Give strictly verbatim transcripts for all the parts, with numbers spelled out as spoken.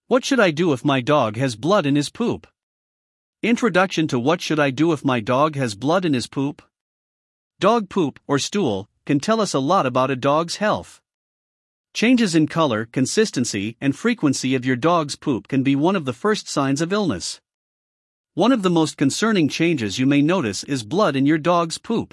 What should I do if my dog has blood in his poop? Introduction to What should I do if my dog has blood in his poop? Dog poop, or stool, can tell us a lot about a dog's health. Changes in color, consistency, and frequency of your dog's poop can be one of the first signs of illness. One of the most concerning changes you may notice is blood in your dog's poop.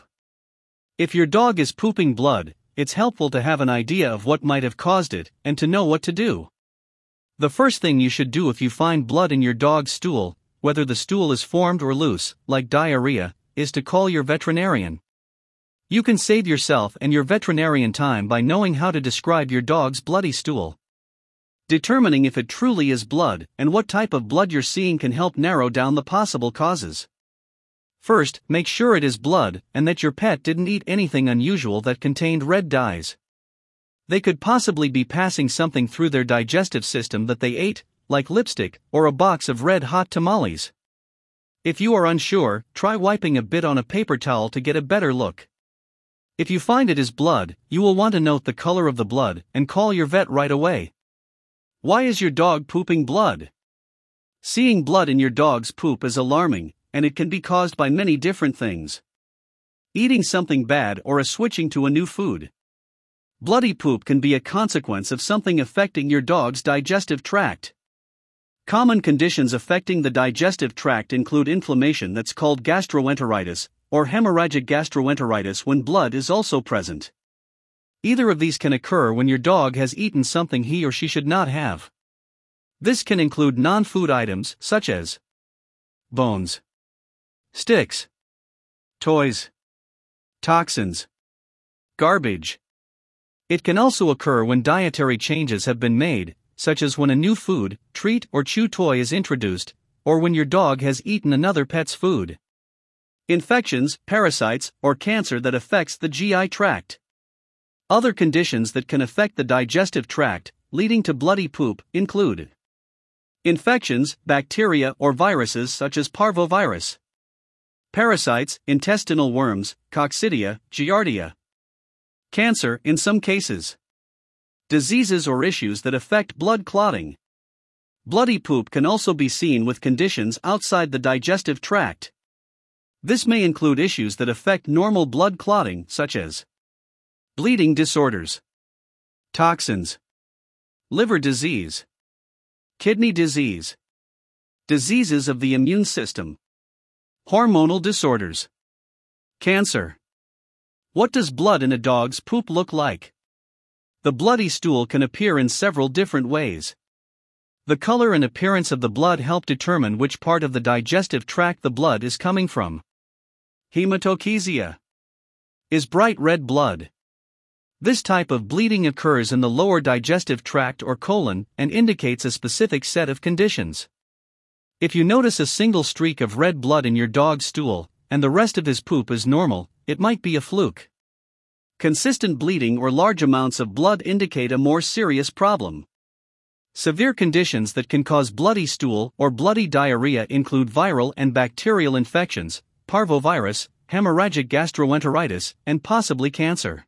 If your dog is pooping blood, it's helpful to have an idea of what might have caused it and to know what to do. The first thing you should do if you find blood in your dog's stool, whether the stool is formed or loose, like diarrhea, is to call your veterinarian. You can save yourself and your veterinarian time by knowing how to describe your dog's bloody stool. Determining if it truly is blood and what type of blood you're seeing can help narrow down the possible causes. First, make sure it is blood and that your pet didn't eat anything unusual that contained red dyes. They could possibly be passing something through their digestive system that they ate, like lipstick or a box of red-hot tamales. If you are unsure, try wiping a bit on a paper towel to get a better look. If you find it is blood, you will want to note the color of the blood and call your vet right away. Why is your dog pooping blood? Seeing blood in your dog's poop is alarming, and it can be caused by many different things. Eating something bad or a switching to a new food. Bloody poop can be a consequence of something affecting your dog's digestive tract. Common conditions affecting the digestive tract include inflammation that's called gastroenteritis, or hemorrhagic gastroenteritis when blood is also present. Either of these can occur when your dog has eaten something he or she should not have. This can include non-food items such as bones, sticks, toys, toxins, garbage. It can also occur when dietary changes have been made, such as when a new food, treat, or chew toy is introduced, or when your dog has eaten another pet's food. Infections, parasites, or cancer that affects the G I tract. Other conditions that can affect the digestive tract, leading to bloody poop, include infections, bacteria or viruses such as parvovirus. Parasites, intestinal worms, coccidia, giardia. Cancer in some cases. Diseases or issues that affect blood clotting. Bloody poop can also be seen with conditions outside the digestive tract. This may include issues that affect normal blood clotting, such as bleeding disorders, toxins, liver disease, kidney disease, diseases of the immune system, hormonal disorders, cancer. What does blood in a dog's poop look like? The bloody stool can appear in several different ways. The color and appearance of the blood help determine which part of the digestive tract the blood is coming from. Hematochezia is bright red blood. This type of bleeding occurs in the lower digestive tract or colon and indicates a specific set of conditions. If you notice a single streak of red blood in your dog's stool, and the rest of his poop is normal, it might be a fluke. Consistent bleeding or large amounts of blood indicate a more serious problem. Severe conditions that can cause bloody stool or bloody diarrhea include viral and bacterial infections, parvovirus, hemorrhagic gastroenteritis, and possibly cancer.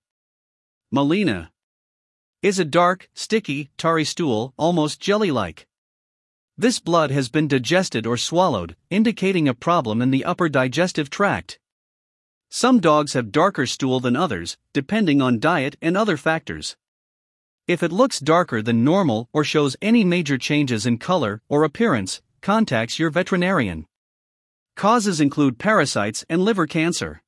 Melena is a dark, sticky, tarry stool, almost jelly-like. This blood has been digested or swallowed, indicating a problem in the upper digestive tract. Some dogs have darker stool than others, depending on diet and other factors. If it looks darker than normal or shows any major changes in color or appearance, contact your veterinarian. Causes include parasites and liver cancer.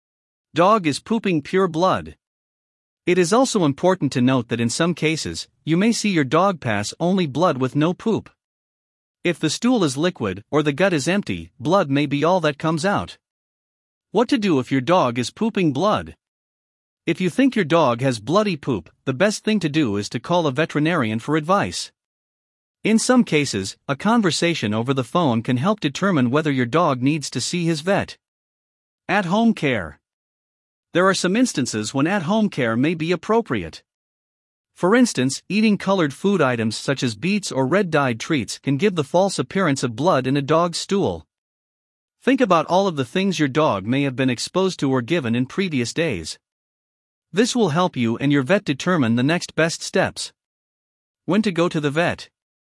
Dog is pooping pure blood. It is also important to note that in some cases, you may see your dog pass only blood with no poop. If the stool is liquid or the gut is empty, blood may be all that comes out. What to do if your dog is pooping blood? If you think your dog has bloody poop, the best thing to do is to call a veterinarian for advice. In some cases, a conversation over the phone can help determine whether your dog needs to see his vet. At-home care. There are some instances when at-home care may be appropriate. For instance, eating colored food items such as beets or red-dyed treats can give the false appearance of blood in a dog's stool. Think about all of the things your dog may have been exposed to or given in previous days. This will help you and your vet determine the next best steps. When to go to the vet.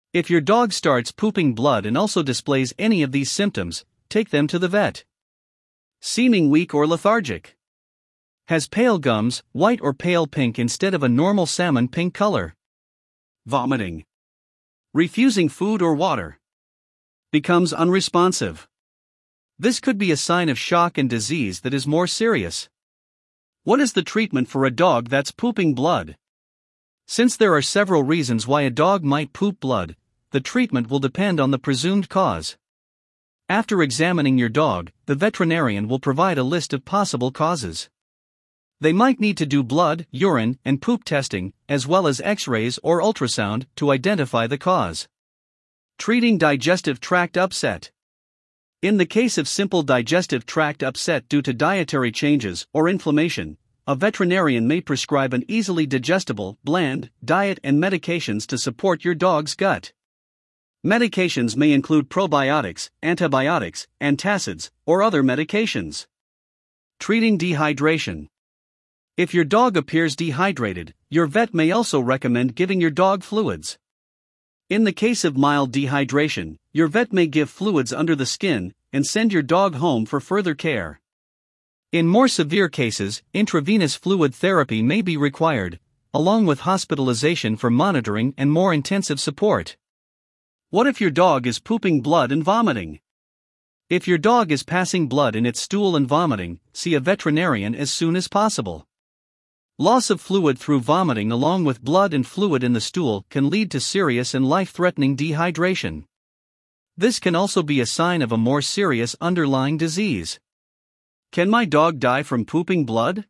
If your dog starts pooping blood and also displays any of these symptoms, take them to the vet. Seeming weak or lethargic. Has pale gums, white or pale pink instead of a normal salmon pink color. Vomiting. Refusing food or water. Becomes unresponsive. This could be a sign of shock and disease that is more serious. What is the treatment for a dog that's pooping blood? Since there are several reasons why a dog might poop blood, the treatment will depend on the presumed cause. After examining your dog, the veterinarian will provide a list of possible causes. They might need to do blood, urine, and poop testing, as well as X-rays or ultrasound, to identify the cause. Treating digestive tract upset. In the case of simple digestive tract upset due to dietary changes or inflammation, a veterinarian may prescribe an easily digestible, bland diet and medications to support your dog's gut. Medications may include probiotics, antibiotics, antacids, or other medications. Treating dehydration. If your dog appears dehydrated, your vet may also recommend giving your dog fluids. In the case of mild dehydration, your vet may give fluids under the skin and send your dog home for further care. In more severe cases, intravenous fluid therapy may be required, along with hospitalization for monitoring and more intensive support. What if your dog is pooping blood and vomiting? If your dog is passing blood in its stool and vomiting, see a veterinarian as soon as possible. Loss of fluid through vomiting along with blood and fluid in the stool can lead to serious and life-threatening dehydration. This can also be a sign of a more serious underlying disease. Can my dog die from pooping blood?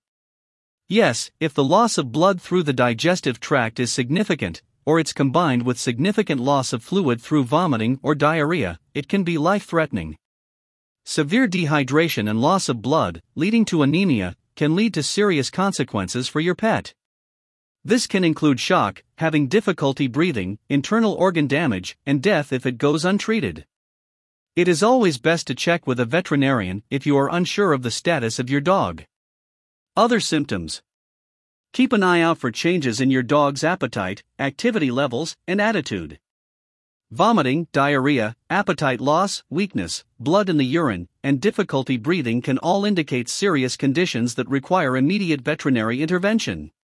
Yes, if the loss of blood through the digestive tract is significant, or it's combined with significant loss of fluid through vomiting or diarrhea, it can be life-threatening. Severe dehydration and loss of blood, leading to anemia, can lead to serious consequences for your pet. This can include shock, having difficulty breathing, internal organ damage, and death if it goes untreated. It is always best to check with a veterinarian if you are unsure of the status of your dog. Other symptoms. Keep an eye out for changes in your dog's appetite, activity levels, and attitude. Vomiting, diarrhea, appetite loss, weakness, blood in the urine, and difficulty breathing can all indicate serious conditions that require immediate veterinary intervention.